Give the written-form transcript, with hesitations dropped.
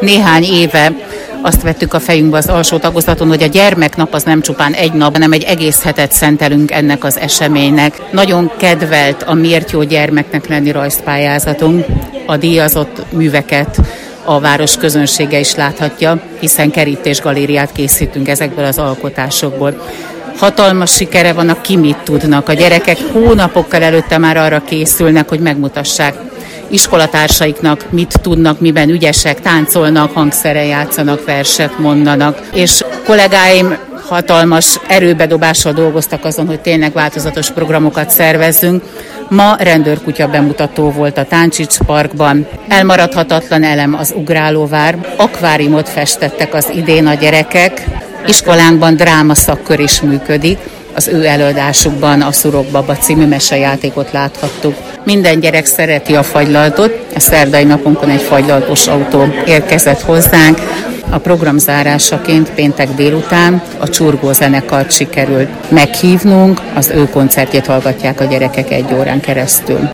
Néhány éve azt vettük a fejünkbe az alsó tagozaton, hogy a gyermeknap az nem csupán egy nap, hanem egy egész hetet szentelünk ennek az eseménynek. Nagyon kedvelt a Miért jó gyermeknek lenni rajzpályázatunk. A díjazott műveket a város közönsége is láthatja, hiszen kerítésgalériát készítünk ezekből az alkotásokból. Hatalmas sikere van a Ki mit tudnak. A gyerekek hónapokkal előtte már arra készülnek, hogy megmutassák iskolatársaiknak, mit tudnak, miben ügyesek, táncolnak, hangszeren játszanak, verset mondanak. És kollégáim hatalmas erőbedobással dolgoztak azon, hogy tényleg változatos programokat szervezzünk. Ma rendőrkutya bemutató volt a Táncsics Parkban. Elmaradhatatlan elem az ugrálóvár. Akváriumot festettek az idén a gyerekek. Iskolánkban drámaszakkör is működik. Az ő előadásukban a Szurok Baba című mesejátékot láthattuk. Minden gyerek szereti a fagylaltot. A szerdai napunkon egy fagylaltos autó érkezett hozzánk. A program zárásaként péntek délután a Csurgó zenekart sikerült meghívnunk. Az ő koncertjét hallgatják a gyerekek 1 órán keresztül.